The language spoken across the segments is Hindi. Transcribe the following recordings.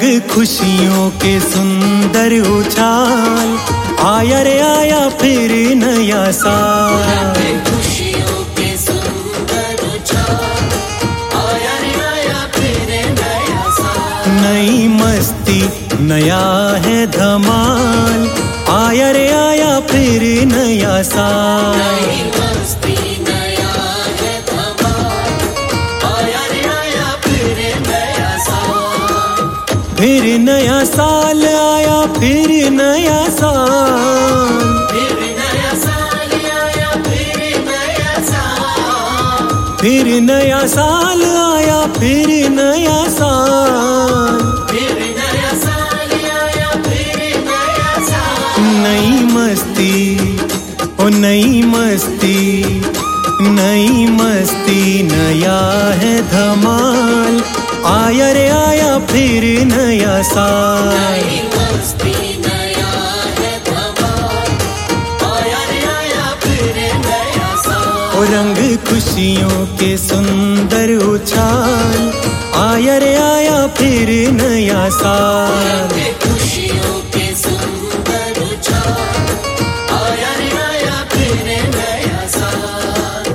खुशियों के सुंदर उछाल, आया रे आया फिर नया साल। खुशियों के सुंदर उछाल, आया रे आया फिर नया साल। नई मस्ती नया है धमाल, आया रे आया फिर नया साल। नई मस्ती नया है धमाल, आया रे आया फिर नया साल। फिर नया साल आया फिर नया साल, फिर नया साल आया फिर नया साल। फिर नया साल आया फिर नया साल। फिर नया साल आया फिर नया साल। नई मस्ती ओ नई मस्ती, नई मस्ती नया है धमाल, आया रे आया फिर नया साल। नई मस्ती नया है धमाल, आया रे आया फिर नया साल। ओ रंग खुशियों के सुंदर उछाल, आया रे आया फिर नया साल। खुशियों के सुंदर उछाल, आया रे आया फिर नया साल।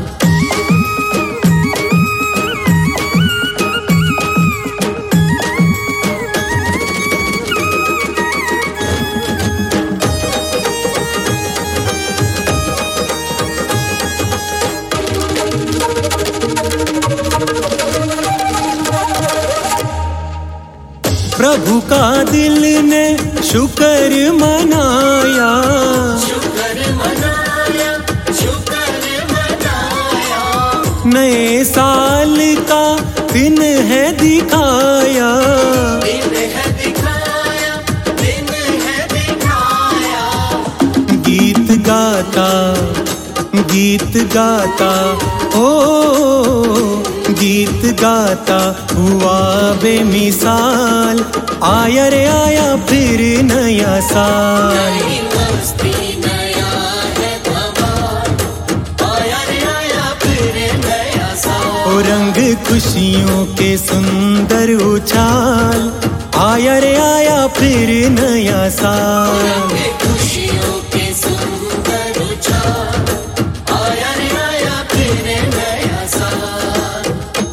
प्रभु का दिल ने शुक्र मनाया, शुक्र मनाया, शुक्र मनाया। नए साल का दिन है दिखाया। दिन है दिखाया, दिन है दिखाया। गीत गाता, गीत गाता, ओ गीत गाता हुआ बेमिसाल, आया रे आया फिर नया साल। नई मस्ती नया है धमाल, आया रे आया फिर नया साल। ओ रंग खुशियों के सुंदर उछाल, आया रे आया फिर नया साल। खुशियों के सुंदर उछाल, आया रे आया फिर नया साल।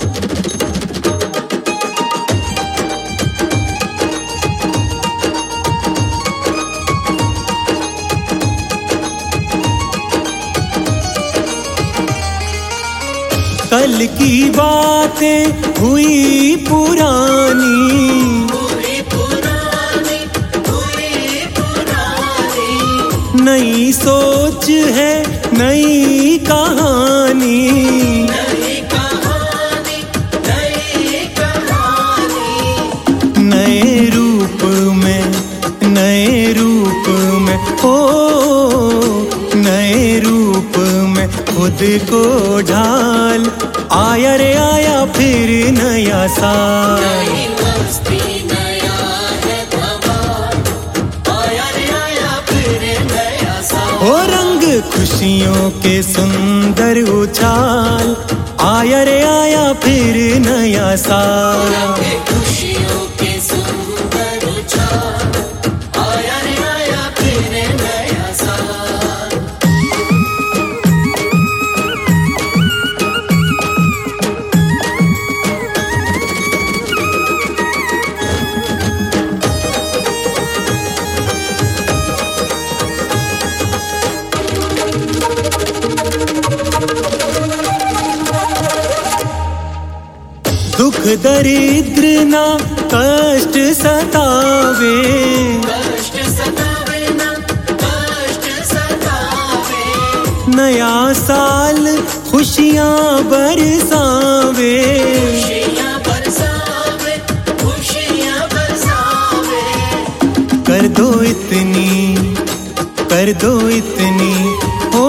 कल की बातें हुई पुरानी, पूरी पुरानी, पूरी पुरानी। नई सोच है नई कहानी। नई कहानी, नई कहानी। नए रूप में, नए रूप में, ओ नए रूप में खुद को ढाल, आया रे आया फिर नया साल। नई मस्ती नया है धमाल, आया रे आया फिर नया साल। ओ रंग खुशियों के सुंदर उछाल, आया रे आया फिर नया साल। खुशियों के सुंदर उछाल, आया रे आया फिर नया साल। दुख दरिद्र ना कष्ट सतावे, कष्ट सतावे ना, कष्ट सतावे। नया साल खुशियाँ बरसावे। खुशियाँ बरसावे, खुशियाँ बरसावे। कर दो इतनी, कर दो इतनी, ओ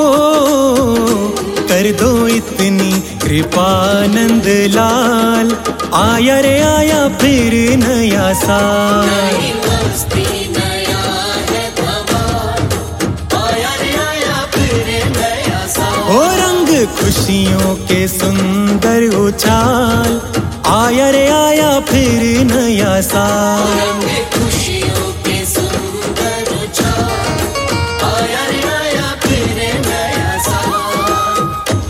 कर दो इतनी कृपानंद लाल, आया रे आया फिर नया साल। नई मस्ती नया है धमाल, आया रे आया फिर नया साल। ओ रंग खुशियों के सुंदर उछाल, आया रे आया फिर नया साल।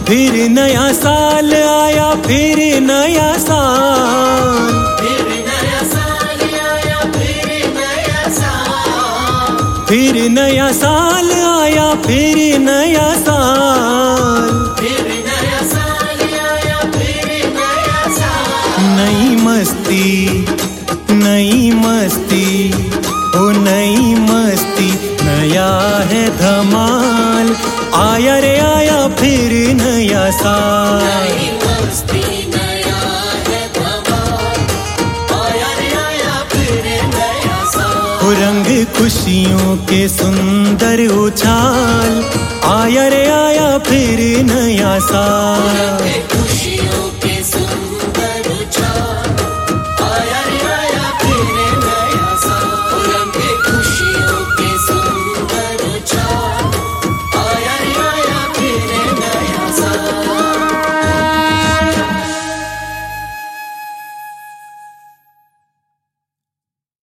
फिर नया साल आया, फिर नया साल, फिर नया साल आया, फिर नया साल, फिर नया साल आया, फिर नया साल, फिर नया साल आया, फिर नया साल। नई मस्ती, नई मस्ती, ओ नई मस्ती, नया है धमाल, आया रे आया फिर नया साल। नई मस्ती नया है धमाल, आया रे आया फिर नया साल। ओ रंग खुशियों के सुंदर उछाल, आया रे आया फिर नया साल।